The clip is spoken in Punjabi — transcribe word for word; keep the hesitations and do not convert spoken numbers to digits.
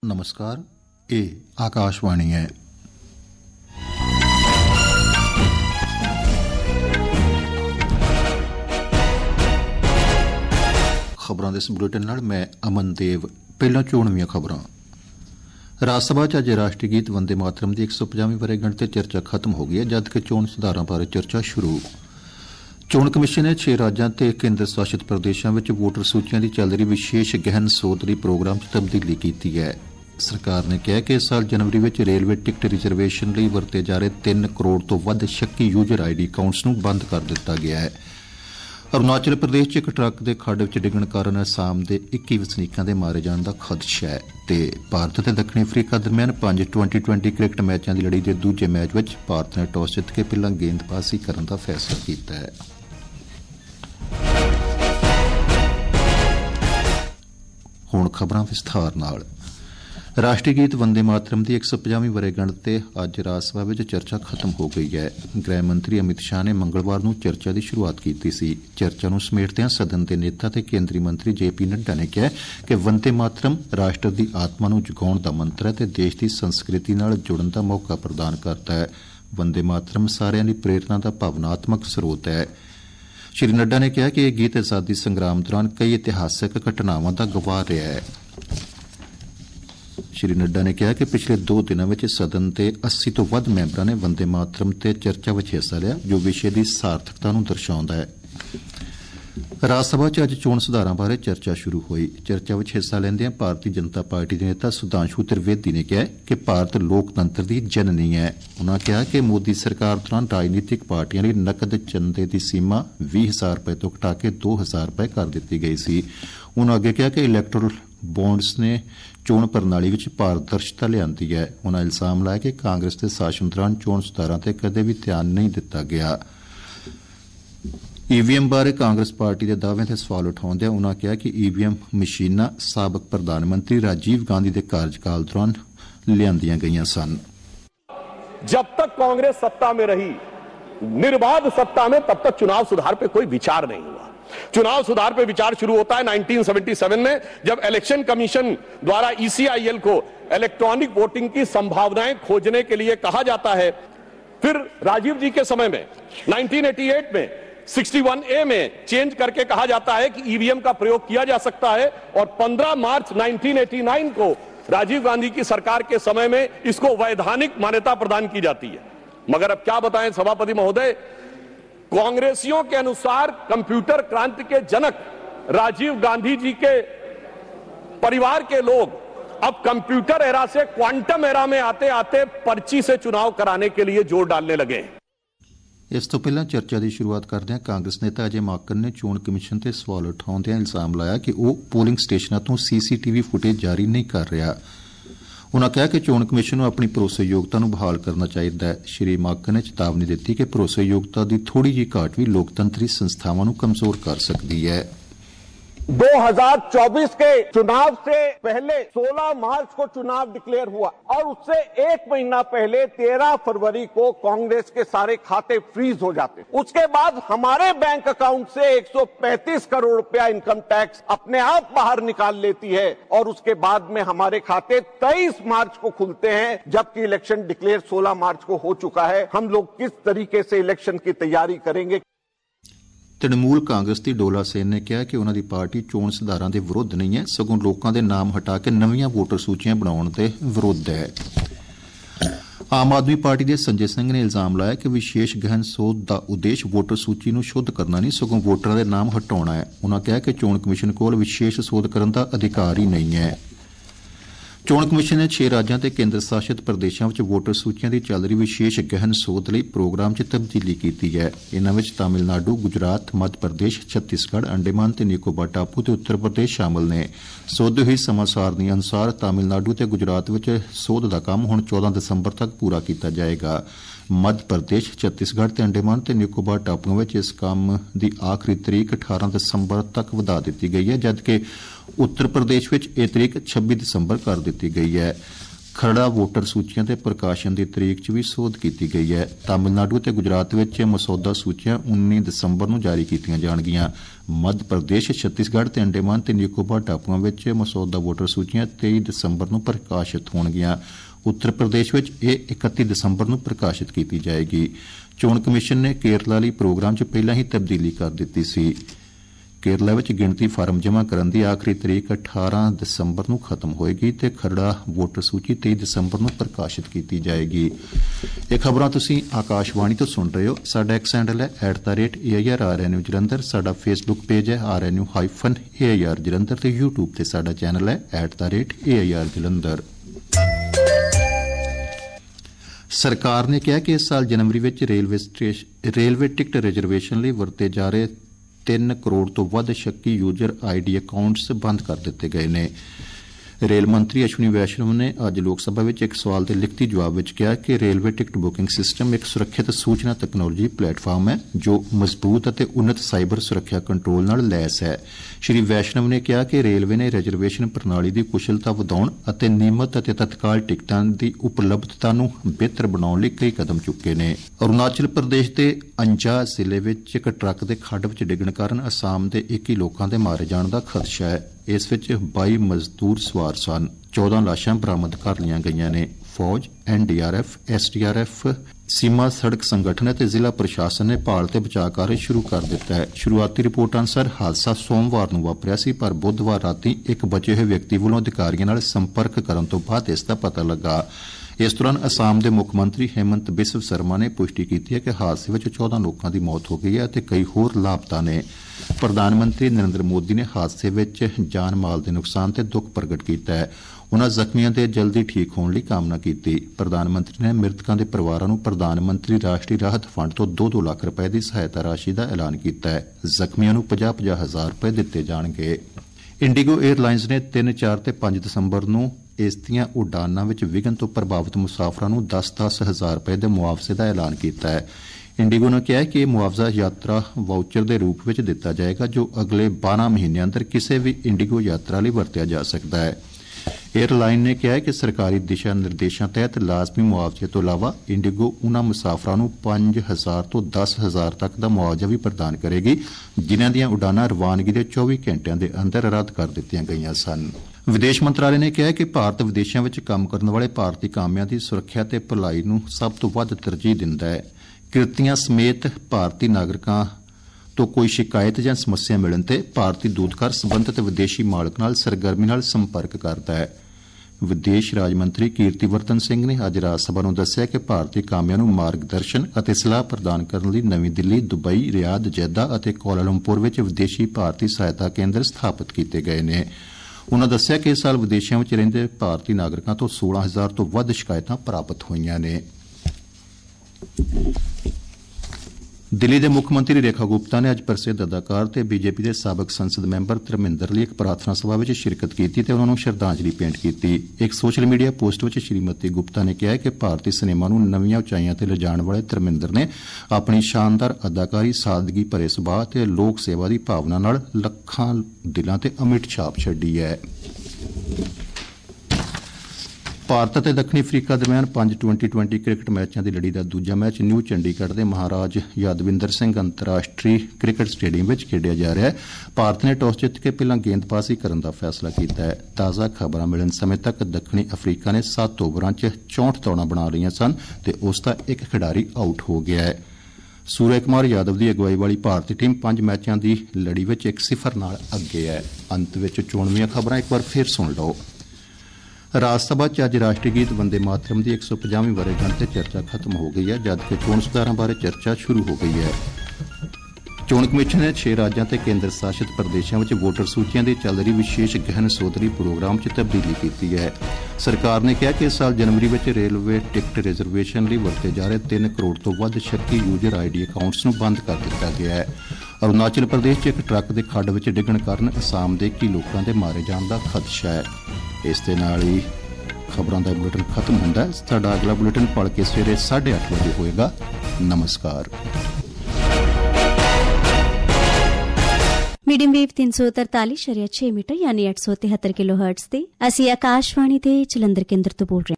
नमस्कार, ये आकाशवाणी है। खबरों के इस बुलेटिन नाल मैं अमनदेव। पहला चोणवीं खबरां। राज सभा च अज राष्ट्रीय गीत वंदे मातरम की एक सौ पचावी वर्षगांठ ते चर्चा खत्म हो गई है, जबकि चोण सुधारां बारे चर्चा शुरू। चोण कमिशन ने छे राज्यां ते केंद्र शासित प्रदेशों में वोटर सूचियां की चल रही विशेष गहन सोध लई प्रोग्राम च तब्दीली की है। सरकार ने कहा कि इस साल जनवरी में रेलवे टिकट रिजर्वेशन लई वरते जा रहे तीन करोड़ तो वध शक्की यूजर आई डी अकाउंट्स नूं बंद कर दिता गया है। अरुणाचल प्रदेश च एक ट्रक के खड्ड विच डिग्गण कारण असम के इक्की वसनीकां दे मारे जाने का खदशा है। ते भारत ते दक्षिणी अफ्रीका दरमियान पांच ट्वेंटी ट्वेंटी क्रिकेट मैचों की लड़ी के दूजे मैच में भारत ने टॉस जित के पहला गेंदबाजी करने का फैसला किया है। हुण खबरां विस्तार नाल। राष्ट्रीय गीत वंदे मातरम की एक सौ पचावी वर्षगांठ ते अज राज सभा में चर्चा खत्म हो गई है। गृह मंत्री अमित शाह ने मंगलवार नूं चर्चा की शुरुआत की सी। चर्चा नूं समेटदिआं सदन के नेता ते केंद्रीय मंत्री जे पी नड्डा ने कहा कि वंदे मातरम राष्ट्र की आत्मा नूं जगाउण दा मंत्र है ते देश की संस्कृति नाल जुड़न दा मौका प्रदान करता है। वंदे मातरम सारिआं लई प्रेरणा दा भावनात्मक स्रोत है। श्री नड्डा ने कहा कि यह गीत आजादी संग्राम दौरान कई इतिहासक घटनावां दा गवाह रहा है। श्री नड्डा ने कहा कि पिछले दो दिनों में सदन के अस्सी तो वध मैंबरों ने वंदे मातरम ते चर्चा में हिस्सा लिया, जो विषय की सार्थकता नूं दर्शाउंदा है। राज सभा च अज चोण सुधारां बारे चर्चा शुरू हुई। चर्चा में हिस्सा लैंदिआं भारतीय जनता पार्टी के नेता सुधांशु त्रिवेदी ने कहा कि भारत लोकतंत्र की जननी है। उन्होंने कहा कि मोदी सरकार दौरान राजनीतिक पार्टियां लई नकद चंदे की सीमा बीस हजार रुपए तो घटा के दो हजार रुपए कर दी गई सी। उन्होंने अगे कहा कि इलैक्टोरल बॉन्ड्स ने चोण प्रणाली विच पारदर्शिता लियांदी है। उन्होंने इल्जाम लाया कि कांग्रेस के शासन दौरान चोण सुधारां ते कदे भी ध्यान नहीं दिता गया। ईवीएम बारे कांग्रेस पार्टी के दावे ते सवाल उठाउंदिआं उन्होंने कहा कि ईवीएम मशीनां साबक प्रधानमंत्री राजीव गांधी के कार्यकाल दौरान लियांदियां गईयां सन। जब तक कांग्रेस सत्ता में रही, निर्बाध सत्ता में, तब तक चुनाव सुधार पे कोई विचार नहीं हुआ। चुनाव सुधार पे विचार शुरू होता है उन्नीस सौ सतहत्तर में, जब इलेक्शन कमीशन द्वारा ईसीआईएल को इलेक्ट्रॉनिक वोटिंग की संभावनाएं खोजने के लिए कहा जाता है। फिर राजीव जी के समय में उन्नीस सौ अट्ठासी में इकसठ ए में चेंज करके कहा जाता है कि ईवीएम का प्रयोग किया जा सकता है, और पंद्रह मार्च उन्नीस सौ नवासी को राजीव गांधी की सरकार के समय में इसको वैधानिक मान्यता प्रदान की जाती है। मगर अब क्या बताएं सभापति महोदय, कांग्रेसियों के अनुसार कंप्यूटर क्रांति के जनक राजीव गांधी जी के परिवार के लोग अब कंप्यूटर एरा से क्वांटम एरा में आते आते पर्ची से चुनाव कराने के लिए जोर डालने लगे। इस तो पहला चर्चा की शुरुआत करदे कांग्रेस नेता अजय माकन ने चोण कमिशन ते सवाल उठाउंदे इल्जाम लाया कि वह पोलिंग स्टेशनों तो सीसीटीवी फुटेज जारी नहीं कर रहा। उन्होंने कहा कि चोण कमिशन को अपनी भरोसेयोगता बहाल करना चाहिए। श्री माकन ने चेतावनी दी कि भरोसेयोगता की थोड़ी जी घाट भी लोकतंत्री संस्थावां कमजोर कर सकती है। दो हज़ार चौबीस के चुनाव से पहले सोलह मार्च को चुनाव डिक्लेयर हुआ, और उससे एक महीना पहले तेरह फरवरी को कांग्रेस के सारे खाते फ्रीज हो जाते। उसके बाद हमारे बैंक अकाउंट से एक सौ पैंतीस करोड़ रुपया इनकम टैक्स अपने आप बाहर निकाल लेती है, और उसके बाद में हमारे खाते तेईस मार्च को खुलते हैं, जबकि इलेक्शन डिक्लेयर सोलह मार्च को हो चुका है। हम लोग किस तरीके से इलेक्शन की तैयारी करेंगे। तृणमूल कांग्रेस की डोला सेन ने कहा कि उन्होंने पार्टी चोण सुधारां दे विरुद्ध नहीं है, सगों लोगों के नाम हटा के नवीं वोटर सूचियां बनाने के विरुद्ध है। आम आदमी पार्टी के संजय सिंह ने इल्जाम लाया कि विशेष गहन सोध का उद्देश्य वोटर सूची को शुद्ध करना नहीं, सगों वोटरों के नाम हटाना है। उन्होंने कहा कि चोण कमिशन को विशेष सोध करने का अधिकार ही नहीं है। चोण कमिशन ने छे राज्यों के केंद्र शासित प्रदेशों में वोटर सूचियां की चल रही विशेष गहन सोध लई प्रोग्राम च तब्दीली की है। इन्हां तमिलनाडु, गुजरात, मध्य प्रदेश, छत्तीसगढ़, अंडेमान ते निकोबार टापू ते उत्तर प्रदेश शामिल ने। सोधी हुई समां सारणी अनुसार तमिलनाडु ते गुजरात में सोध का काम हुण चौदह दिसंबर तक पूरा किया जाएगा। मध्य प्रदेश, छत्तीसगढ़ ते अंडेमान ते निकोबार टापुओं में इस काम की आखिरी तरीक अठारह दिसंबर तक वधा दी गई है, जबकि उत्तर प्रदेश में यह तरीक छब्बीस दिसंबर कर दी गई है। ਖਰੜਾ ਵੋਟਰ ਸੂਚੀਆਂ ਦੇ ਪ੍ਰਕਾਸ਼ਨ ਦੀ ਤਰੀਕ 'ਚ ਵੀ ਸੋਧ ਕੀਤੀ ਗਈ ਹੈ। ਤਾਮਿਲਨਾਡੂ ਅਤੇ ਗੁਜਰਾਤ ਵਿੱਚ ਮਸੌਦਾ ਸੂਚੀਆਂ ਉੱਨੀ ਦਸੰਬਰ ਨੂੰ ਜਾਰੀ ਕੀਤੀਆਂ ਜਾਣਗੀਆਂ। ਮੱਧ ਪ੍ਰਦੇਸ਼, ਛੱਤੀਸਗੜ੍ਹ ਤੇ ਅੰਡੇਮਾਨ ਤੇ ਨਿਕੋਬਾਰ ਟਾਪੂਆਂ ਵਿੱਚ ਮਸੌਦਾ ਵੋਟਰ ਸੂਚੀਆਂ ਤੇਈ ਦਸੰਬਰ ਨੂੰ ਪ੍ਰਕਾਸ਼ਿਤ ਹੋਣਗੀਆਂ। ਉੱਤਰ ਪ੍ਰਦੇਸ਼ ਵਿੱਚ ਇਹ ਇਕੱਤੀ ਦਸੰਬਰ ਨੂੰ ਪ੍ਰਕਾਸ਼ਿਤ ਕੀਤੀ ਜਾਏਗੀ। ਚੋਣ ਕਮਿਸ਼ਨ ਨੇ ਕੇਰਲਾ ਲਈ ਪ੍ਰੋਗਰਾਮ 'ਚ ਪਹਿਲਾਂ ਹੀ ਤਬਦੀਲੀ ਕਰ ਦਿੱਤੀ ਸੀ। ਕੇਰਲਾ ਵਿੱਚ ਗਿਣਤੀ ਫਾਰਮ ਜਮ੍ਹਾਂ ਕਰਨ ਦੀ ਆਖਰੀ ਤਰੀਕ ਅਠਾਰਾਂ ਦਸੰਬਰ ਨੂੰ ਖਤਮ ਹੋਏਗੀ ਤੇ ਖਰੜਾ ਵੋਟਰ ਸੂਚੀ ਤੇਈ ਦਸੰਬਰ ਨੂੰ ਪ੍ਰਕਾਸ਼ਿਤ ਕੀਤੀ ਜਾਏਗੀ। ਇਹ ਖਬਰਾਂ ਤੁਸੀਂ ਆਕਾਸ਼ਵਾਣੀ ਤੋਂ ਸੁਣ ਰਹੇ ਹੋ। ਸਾਡਾ ਐਕਸ ਹੈਂਡਲ ਹੈ at the rate A I R R N U Jalandhar. ਸਾਡਾ ਫੇਸਬੁੱਕ ਪੇਜ ਹੈ R N U hyphen A I R Jalandhar ਤੇ ਯੂਟਿਊਬ ਤੇ ਸਾਡਾ ਚੈਨਲ ਹੈ at the rate A I R Jalandhar. ਸਰਕਾਰ ਨੇ ਕਿਹਾ ਕਿ ਇਸ ਸਾਲ ਜਨਵਰੀ ਵਿੱਚ ਰੇਲਵੇ ਟਿਕਟ ਰਿਜ਼ਰਵੇਸ਼ਨ ਲਈ ਵਰਤੇ ਜਾ ਰਹੇ ਤਿੰਨ ਕਰੋੜ ਤੋਂ ਵੱਧ ਸ਼ੱਕੀ ਯੂਜ਼ਰ ਆਈ ਡੀ ਅਕਾਊਂਟਸ ਬੰਦ ਕਰ ਦਿੱਤੇ ਗਏ ਨੇ। ਰੇਲ ਮੰਤਰੀ ਅਸ਼ਵਨੀ ਵੈਸ਼ਨਵ ਨੇ ਅੱਜ ਲੋਕ ਸਭਾ ਵਿੱਚ ਇੱਕ ਸਵਾਲ ਦੇ ਲਿਖਤੀ ਜਵਾਬ ਵਿੱਚ ਕਿਹਾ ਕਿ ਰੇਲਵੇ ਟਿਕਟ ਬੁਕਿੰਗ ਸਿਸਟਮ ਇੱਕ ਸੁਰੱਖਿਅਤ ਸੂਚਨਾ ਤਕਨਾਲੋਜੀ ਪਲੇਟਫਾਰਮ ਹੈ ਜੋ ਮਜ਼ਬੂਤ ਅਤੇ ਉੱਨਤ ਸਾਈਬਰ ਸੁਰੱਖਿਆ ਕੰਟਰੋਲ ਨਾਲ ਲੈਸ ਹੈ। ਸ਼੍ਰੀ ਵੈਸ਼ਨਵ ਨੇ ਕਿਹਾ ਕਿ ਰੇਲਵੇ ਨੇ ਰਿਜ਼ਰਵੇਸ਼ਨ ਪ੍ਰਣਾਲੀ ਦੀ ਕੁਸ਼ਲਤਾ ਵਧਾਉਣ ਅਤੇ ਨਿਯਮਤ ਅਤੇ ਤਤਕਾਲ ਟਿਕਟਾਂ ਦੀ ਉਪਲਬਧਤਾ ਨੂੰ ਬਿਹਤਰ ਬਣਾਉਣ ਲਈ ਕਈ ਕਦਮ ਚੁੱਕੇ ਨੇ। ਅਰੁਣਾਚਲ ਪ੍ਰਦੇਸ਼ ਦੇ ਅੰਜਾ ਜ਼ਿਲ੍ਹੇ ਵਿੱਚ ਇੱਕ ਟਰੱਕ ਦੇ ਖੱਡ ਵਿੱਚ ਡਿੱਗਣ ਕਾਰਨ ਅਸਾਮ ਦੇ ਇੱਕੀ ਲੋਕਾਂ ਦੇ ਮਾਰੇ ਜਾਣ ਦਾ ਖਦਸ਼ਾ ਹੈ। ਇਸ ਵਿੱਚ ਬਾਈ ਮਜ਼ਦੂਰ ਸਵਾਰ ਸਨ। ਚੌਦਾਂ ਲਾਸ਼ਾਂ ਬਰਾਮਦ ਕਰ ਲਈਆਂ ਗਈਆਂ ਨੇ। ਫੌਜ, N D R F, S D R F, ਸੀਮਾ ਸੜਕ ਸੰਗਠਨ ਅਤੇ ਜ਼ਿਲ੍ਹਾ ਪ੍ਰਸ਼ਾਸਨ ਨੇ ਭਾਲ ਤੇ ਬਚਾਅ ਕਾਰਜ ਸ਼ੁਰੂ ਕਰ ਦਿੱਤਾ ਹੈ। ਸ਼ੁਰੂਆਤੀ ਰਿਪੋਰਟ ਅਨੁਸਾਰ ਹਾਦਸਾ ਸੋਮਵਾਰ ਨੂੰ ਵਾਪਰਿਆ ਸੀ, ਪਰ ਬੁੱਧਵਾਰ ਰਾਤੀ ਇੱਕ ਬਚੇ ਹੋਏ ਵਿਅਕਤੀ ਵੱਲੋਂ ਅਧਿਕਾਰੀਆਂ ਨਾਲ ਸੰਪਰਕ ਕਰਨ ਤੋਂ ਬਾਅਦ ਇਸ ਦਾ ਪਤਾ ਲੱਗਾ। ਇਸ ਦੌਰਾਨ ਅਸਾਮ ਦੇ ਮੁੱਖ ਮੰਤਰੀ ਹੇਮੰਤ ਬਿਸਵ ਸਰਮਾ ਨੇ ਪੁਸ਼ਟੀ ਕੀਤੀ ਹੈ ਕਿ ਹਾਦਸੇ ਵਿੱਚ ਚੌਦਾਂ ਲੋਕਾਂ ਦੀ ਮੌਤ ਹੋ ਗਈ ਹੈ ਅਤੇ ਕਈ ਹੋਰ ਲਾਪਤਾ ਨੇ। ਪ੍ਰਧਾਨ ਮੰਤਰੀ ਨਰਿੰਦਰ ਮੋਦੀ ਨੇ ਹਾਦਸੇ ਵਿੱਚ ਜਾਨ ਮਾਲ ਦੇ ਨੁਕਸਾਨ ਤੇ ਦੁੱਖ ਪ੍ਰਗਟ ਕੀਤਾ ਹੈ। ਉਨ੍ਹਾਂ ਜ਼ਖਮੀਆਂ ਦੇ ਜਲਦੀ ਠੀਕ ਹੋਣ ਲਈ ਕਾਮਨਾ ਕੀਤੀ। ਪ੍ਰਧਾਨ ਮੰਤਰੀ ਨੇ ਮ੍ਰਿਤਕਾਂ ਦੇ ਪਰਿਵਾਰਾਂ ਨੂੰ ਪ੍ਰਧਾਨ ਮੰਤਰੀ ਰਾਸ਼ਟਰੀ ਰਾਹਤ ਫੰਡ ਤੋਂ ਦੋ ਦੋ ਲੱਖ ਰੁਪਏ ਦੀ ਸਹਾਇਤਾ ਰਾਸ਼ੀ ਦਾ ਐਲਾਨ ਕੀਤਾ ਹੈ। ਜ਼ਖਮੀਆਂ ਨੂੰ ਪੰਜਾਹ ਪੰਜਾਹ ਹਜ਼ਾਰ ਰੁਪਏ ਦਿੱਤੇ ਜਾਣਗੇ। ਇੰਡੀਗੋ ਏਅਰਲਾਈਨਸ ਨੇ ਤਿੰਨ, ਚਾਰ ਤੇ ਪੰਜ ਦਸੰਬਰ ਨੂੰ ਇਸ ਦੀਆਂ ਉਡਾਨਾਂ ਵਿੱਚ ਵਿਘਨ ਤੋਂ ਪ੍ਰਭਾਵਿਤ ਮੁਸਾਫਰਾਂ ਨੂੰ ਦਸ ਦਸ ਹਜ਼ਾਰ ਰੁਪਏ ਦੇ ਮੁਆਵਜ਼ੇ ਦਾ ਐਲਾਨ ਕੀਤਾ ਹੈ। ਇੰਡੀਗੋ ਨੇ ਕਿਹਾ ਕਿ ਇਹ ਮੁਆਵਜ਼ਾ ਯਾਤਰਾ ਵਾਊਚਰ ਦੇ ਰੂਪ ਵਿੱਚ ਦਿੱਤਾ ਜਾਏਗਾ ਜੋ ਅਗਲੇ ਬਾਰਾਂ ਮਹੀਨਿਆਂ ਅੰਦਰ ਕਿਸੇ ਵੀ ਇੰਡੀਗੋ ਯਾਤਰਾ ਲਈ ਵਰਤਿਆ ਜਾ ਸਕਦਾ ਹੈ। ਏਅਰਲਾਈਨ ਨੇ ਕਿਹਾ ਕਿ ਸਰਕਾਰੀ ਦਿਸ਼ਾ ਨਿਰਦੇਸ਼ਾਂ ਤਹਿਤ ਲਾਜ਼ਮੀ ਮੁਆਵਜ਼ੇ ਤੋਂ ਇਲਾਵਾ ਇੰਡੀਗੋ ਉਨ੍ਹਾਂ ਮੁਸਾਫਰਾਂ ਨੂੰ ਪੰਜ ਹਜ਼ਾਰ ਤੋਂ ਦਸ ਹਜ਼ਾਰ ਤੱਕ ਦਾ ਮੁਆਵਜ਼ਾ ਵੀ ਪ੍ਰਦਾਨ ਕਰੇਗੀ ਜਿਨ੍ਹਾਂ ਦੀਆਂ ਉਡਾਨਾਂ ਰਵਾਨਗੀ ਦੇ ਚੌਵੀ ਘੰਟਿਆਂ ਦੇ ਅੰਦਰ ਰੱਦ ਕਰ ਦਿੱਤੀਆਂ ਗਈਆਂ ਸਨ। ਵਿਦੇਸ਼ ਮੰਤਰਾਲੇ ਨੇ ਕਿਹਾ ਕਿ ਭਾਰਤ ਵਿਦੇਸ਼ਾਂ ਵਿੱਚ ਕੰਮ ਕਰਨ ਵਾਲੇ ਭਾਰਤੀ ਕਾਮਿਆਂ ਦੀ ਸੁਰੱਖਿਆ ਤੇ ਭਲਾਈ ਨੂੰ ਸਭ ਤੋਂ ਵੱਧ ਤਰਜੀਹ ਦਿੰਦਾ ਹੈ। ਕਿਰਤੀਆਂ ਸਮੇਤ ਭਾਰਤੀ ਨਾਗਰਿਕਾਂ ਤੋਂ ਕੋਈ ਸ਼ਿਕਾਇਤ ਜਾਂ ਸਮੱਸਿਆ ਮਿਲਣ ਤੇ ਭਾਰਤੀ ਦੂਤਘਰ ਸਬੰਧਤ ਵਿਦੇਸ਼ੀ ਮਾਲਕ ਨਾਲ ਸਰਗਰਮੀ ਨਾਲ ਸੰਪਰਕ ਕਰਦਾ ਹੈ। ਵਿਦੇਸ਼ ਰਾਜ ਮੰਤਰੀ ਕੀਰਤੀਵਰਤਨ ਸਿੰਘ ਨੇ ਅੱਜ ਰਾਜ ਸਭਾ ਨੂੰ ਦੱਸਿਆ ਕਿ ਭਾਰਤੀ ਕਾਮਿਆਂ ਨੂੰ ਮਾਰਗਦਰਸ਼ਨ ਅਤੇ ਸਲਾਹ ਪ੍ਰਦਾਨ ਕਰਨ ਲਈ ਨਵੀਂ ਦਿੱਲੀ, ਦੁਬਈ, ਰਿਆਦ, ਜੈਦਾ ਅਤੇ ਕੁਆਲਾਲੰਪੁਰ ਵਿੱਚ ਵਿਦੇਸ਼ੀ ਭਾਰਤੀ ਸਹਾਇਤਾ ਕੇਂਦਰ ਸਥਾਪਿਤ ਕੀਤੇ ਗਏ ਨੇ। ਉਨ੍ਹਾਂ ਦੱਸਿਆ ਕਿ ਇਸ ਸਾਲ ਵਿਦੇਸ਼ਾਂ ਵਿੱਚ ਰਹਿੰਦੇ ਭਾਰਤੀ ਨਾਗਰਿਕਾਂ ਤੋਂ ਸੋਲਾਂ ਹਜ਼ਾਰ ਤੋਂ ਵੱਧ ਸ਼ਿਕਾਇਤਾਂ ਪ੍ਰਾਪਤ ਹੋਈਆਂ ਨੇ। ਦਿੱਲੀ ਦੇ ਮੁੱਖ ਮੰਤਰੀ ਰੇਖਾ ਗੁਪਤਾ ਨੇ ਅੱਜ ਪ੍ਰਸਿੱਧ ਅਦਾਕਾਰ ਤੇ ਬੀਜੇਪੀ ਦੇ ਸਾਬਕ ਸੰਸਦ ਮੈਂਬਰ ਧਰਮਿੰਦਰ ਲਈ ਇੱਕ ਪ੍ਰਾਰਥਨਾ ਸਭਾ ਵਿੱਚ ਸ਼ਿਰਕਤ ਕੀਤੀ ਤੇ ਉਨ੍ਹਾਂ ਨੂੰ ਸ਼ਰਧਾਂਜਲੀ ਭੇਂਟ ਕੀਤੀ। ਇੱਕ ਸੋਸ਼ਲ ਮੀਡੀਆ ਪੋਸਟ ਵਿੱਚ ਸ਼੍ਰੀਮਤੀ ਗੁਪਤਾ ਨੇ ਕਿਹਾ ਕਿ ਭਾਰਤੀ ਸਿਨੇਮਾ ਨੂੰ ਨਵੀਆਂ ਉਚਾਈਆਂ ਤੇ ਲਿਜਾਣ ਵਾਲੇ ਧਰਮਿੰਦਰ ਨੇ ਆਪਣੀ ਸ਼ਾਨਦਾਰ ਅਦਾਕਾਰੀ, ਸਾਦਗੀ ਭਰੇ ਸੁਭਾਅ ਤੇ ਲੋਕ ਸੇਵਾ ਦੀ ਭਾਵਨਾ ਨਾਲ ਲੱਖਾਂ ਦਿਲਾਂ ਤੇ ਅਮਿੱਟ ਛਾਪ ਛੱਡੀ ਹੈ। ਭਾਰਤ ਅਤੇ ਦੱਖਣੀ ਅਫਰੀਕਾ ਦਰਮਿਆਨ ਪੰਜ ਟਵੈਂਟੀ ਟਵੈਂਟੀ ਕ੍ਰਿਕਟ ਮੈਚਾਂ ਦੀ ਲੜੀ ਦਾ ਦੂਜਾ ਮੈਚ ਨਿਊ ਚੰਡੀਗੜ੍ਹ ਦੇ ਮਹਾਰਾਜ ਯਾਦਵਿੰਦਰ ਸਿੰਘ ਅੰਤਰਰਾਸ਼ਟਰੀ ਕ੍ਰਿਕਟ ਸਟੇਡੀਅਮ ਵਿੱਚ ਖੇਡਿਆ ਜਾ ਰਿਹਾ ਹੈ। ਭਾਰਤ ਨੇ ਟਾਸ ਜਿੱਤ ਕੇ ਪਹਿਲਾਂ ਗੇਂਦਬਾਜ਼ੀ ਕਰਨ ਦਾ ਫੈਸਲਾ ਕੀਤਾ ਹੈ। ਤਾਜ਼ਾ ਖਬਰਾਂ ਮਿਲਣ ਸਮੇਂ ਤੱਕ ਦੱਖਣੀ ਅਫਰੀਕਾ ਨੇ ਸੱਤ ਓਵਰਾਂ 'ਚ ਚੌਂਹਠ ਦੌੜਾਂ ਬਣਾ ਲਈਆਂ ਸਨ ਤੇ ਉਸ ਦਾ ਇੱਕ ਖਿਡਾਰੀ ਆਊਟ ਹੋ ਗਿਆ ਹੈ। ਸੂਰਜ ਕੁਮਾਰ ਯਾਦਵ ਦੀ ਅਗਵਾਈ ਵਾਲੀ ਭਾਰਤੀ ਟੀਮ ਪੰਜ ਮੈਚਾਂ ਦੀ ਲੜੀ ਵਿੱਚ ਇੱਕ ਸਿਫਰ ਨਾਲ ਅੱਗੇ ਹੈ। ਅੰਤ ਵਿੱਚ ਚੋਣਵੀਆਂ ਖਬਰਾਂ ਇੱਕ ਵਾਰ ਫਿਰ ਸੁਣ ਲਓ। ਰਾਜ ਸਭਾ 'ਚ ਅੱਜ ਰਾਸ਼ਟਰੀ ਗੀਤ ਵੰਦੇ ਮਾਤਰਮ ਦੀ ਇੱਕ ਸੌ ਪੰਜਾਹਵੀਂ ਵਰ੍ਹੇਗੰਢ ਤੇ ਚਰਚਾ ਖਤਮ ਹੋ ਗਈ ਹੈ, ਜਦਕਿ ਚੋਣ ਸੁਧਾਰਾਂ ਬਾਰੇ ਚਰਚਾ ਸ਼ੁਰੂ ਹੋ ਗਈ ਹੈ। ਚੋਣ ਕਮਿਸ਼ਨ ਨੇ ਛੇ ਰਾਜਾਂ ਤੇ ਕੇਂਦਰ ਸ਼ਾਸਿਤ ਪ੍ਰਦੇਸ਼ਾਂ ਵਿੱਚ ਵੋਟਰ ਸੂਚੀਆਂ ਦੀ ਚੱਲ ਰਹੀ ਵਿਸ਼ੇਸ਼ ਗਹਿਨ ਸੋਧਰੀ ਪ੍ਰੋਗਰਾਮ 'ਚ ਤਬਦੀਲੀ ਕੀਤੀ ਹੈ। ਸਰਕਾਰ ਨੇ ਕਿਹਾ ਕਿ ਇਸ ਸਾਲ ਜਨਵਰੀ ਵਿੱਚ ਰੇਲਵੇ ਟਿਕਟ ਰਿਜ਼ਰਵੇਸ਼ਨ ਲਈ ਵਰਤੇ ਜਾ ਰਹੇ ਤਿੰਨ ਕਰੋੜ ਤੋਂ ਵੱਧ ਸ਼ੱਕੀ ਯੂਜ਼ਰ ਆਈ ਡੀ ਅਕਾਊਂਟਸ ਨੂੰ ਬੰਦ ਕਰ ਦਿੱਤਾ ਗਿਆ ਹੈ। ਅਰੁਣਾਚਲ ਪ੍ਰਦੇਸ਼ 'ਚ ਇੱਕ ਟਰੱਕ ਦੇ ਖੱਡ ਵਿੱਚ ਡਿੱਗਣ ਕਾਰਨ ਅਸਾਮ ਦੇ ਇੱਕੀ ਲੋਕਾਂ ਦੇ ਮਾਰੇ ਜਾਣ ਦਾ ਖਦਸ਼ਾ ਹੈ। ਇਸ ਦੇ ਨਾਲ ਹੀ ਖਬਰਾਂ ਦਾ ਬੁਲੇਟਿਨ ਖਤਮ ਹੁੰਦਾ ਹੈ। ਸਾਡਾ ਅਗਲਾ ਬੁਲੇਟਿਨ ਪੜ੍ਹ ਕੇ ਸਵੇਰੇ ਸਾਢੇ ਅੱਠ ਵਜੇ ਹੋਏਗਾ। ਨਮਸਕਾਰ। ਮੀਡੀਅਮ ਵੇਵ ਤਿੰਨ ਸੌ ਤਰਤਾਲੀ ਸ਼ਰੀਆ ਛੇ ਮੀਟਰ ਯਾਨੀ ਅੱਠ ਸੌ ਤਿਹੱਤਰ ਕਿਲੋ ਹਰਟਜ਼ ਤੇ ਅਸੀਂ ਆਕਾਸ਼ਵਾਣੀ ਦੇ ਜਲੰਧਰ ਕੇਂਦਰ ਤੋਂ ਬੋਲ ਰਹੇ